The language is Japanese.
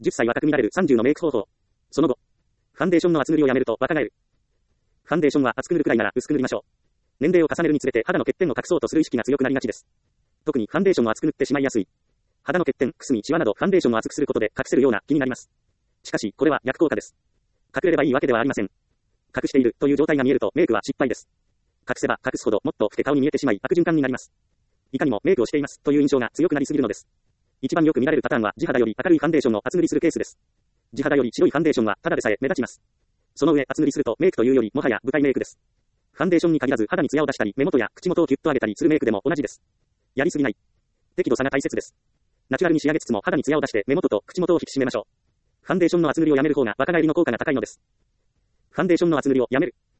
10歳若く見られる30のメイク方法。その後、ファンデーションの厚塗りをやめると若返る。ファンデーションは厚く塗るくらいなら薄く塗りましょう。年齢を重ねるにつれて肌の欠点を隠そうとする意識が強くなりがちです。特にファンデーションを厚く塗ってしまいやすい。肌の欠点、くすみ、シワなどファンデーションを厚くすることで隠せるような気になります。しかし、これは逆効果です。隠れればいいわけではありません。隠しているという状態が見えるとメイクは失敗です。隠せば隠すほどもっと老け顔に見えてしまい悪循環になります。いかにもメイクをしていますという印象が強くなりすぎるのです。一番よく見られるパターンは地肌より明るいファンデーションを厚塗りするケースです。地肌より白いファンデーションはただでさえ目立ちます。その上厚塗りするとメイクというよりもはや舞台メイクです。ファンデーションに限らず肌にツヤを出したり目元や口元をキュッと上げたりするメイクでも同じです。やりすぎない。適度さが大切です。ナチュラルに仕上げつつも肌にツヤを出して目元と口元を引き締めましょう。ファンデーションの厚塗りをやめる方が若返りの効果が高いのです。ファンデーションの厚塗りをやめる。